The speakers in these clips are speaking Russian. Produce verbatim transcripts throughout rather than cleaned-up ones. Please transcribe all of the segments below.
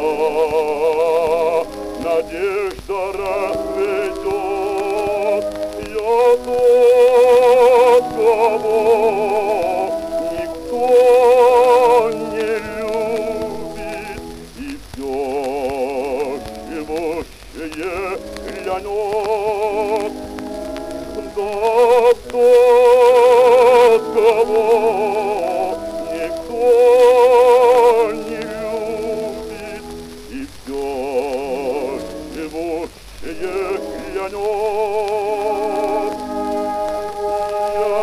надежда расцветет. Я тот, кого никто не любит, и все живущее клянет. Да тот, кого никто не любит, и все живущее клянет. Я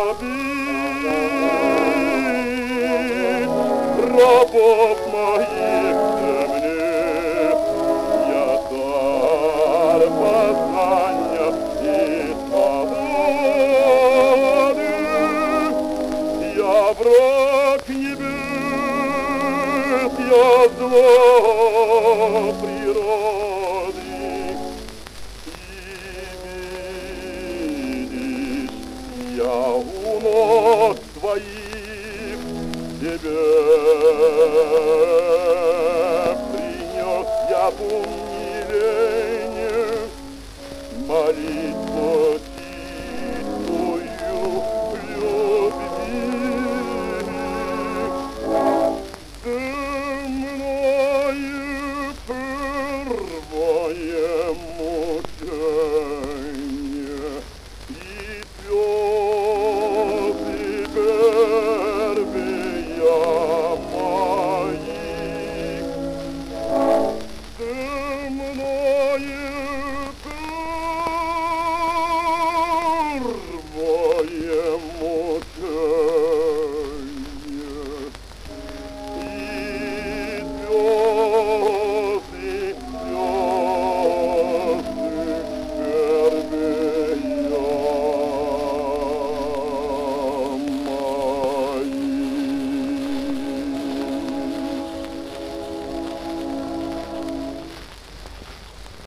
бит рабов моих земли, я царь познания и свободы, я враг небес, я зло природы. Я у ног твоих тебе принес я бум.